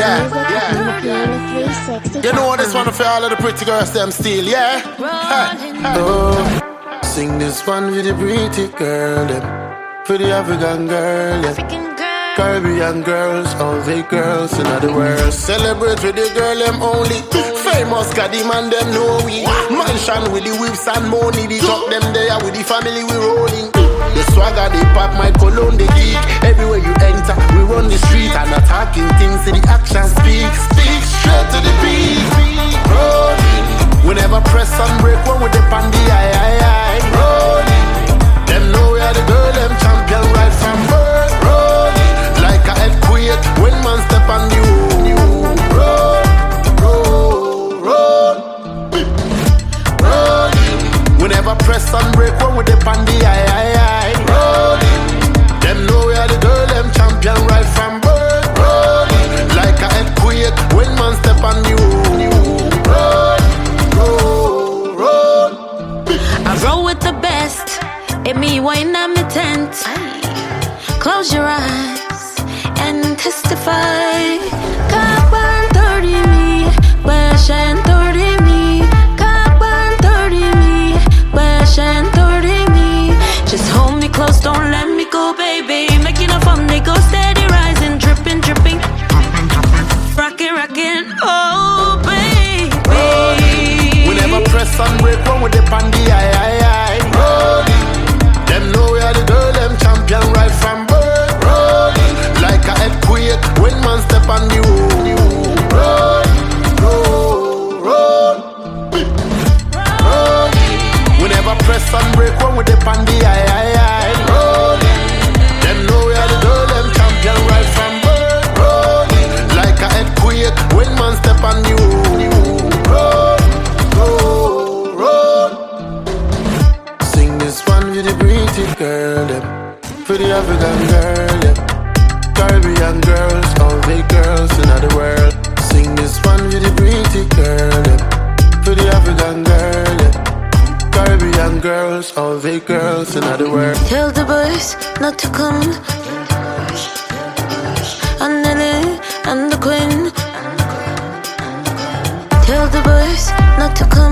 You know this one for all of the pretty girls, them still, yeah? Oh, sing this one with the pretty girl, them. For the African girl, yeah. Caribbean girls, all the girls in the world. Celebrate with the girl, them only. Famous got the man, them know we. Mansion with the whips and money. The talk them there with the family, we rolling. The swagger, the pop, my cologne, the geek. Everywhere you enter, we run the street and attacking things. See the action speak straight to the beat. Rolling, we never press and break one with the pandy, aye. Rolling, them know we are the girl, them champion right from birth. Rolling, like a earthquake when man step on you. Rolling, we never press and break one with the pandy, aye. Rolling, them know we are the girl, them champion right from birth. Rolling, like a earthquake when man step on you. Roll. I roll with the best. It me wine on my tent. Close your eyes and testify. Cop on 30 me, Wesh and 30 me. Cop on 30 me, Wesh and 30 me. Just hold me close, don't let me go, baby. Making a fun, they go steady rising, dripping. Rockin', oh baby. We never press and break one with the pandy, aye. Rolling, them know we are the girl, them champion right from birth. Rolling, like a earthquake when man step on you. Roll. We never press and break one with the pandy, aye. Rolling, them know we are the girl, them champion right from birth. Rolling, like a earthquake when man step on you. Roll. Sing this one with the pretty girl, them. For the African girl, them. Caribbean girls, all the girls in the world. Sing this one with the pretty girl, them. For the African girl, them. Caribbean girls, all the girls in the world. Tell the boys not to come. And Nelly and the Queen. Tell the boys not to come.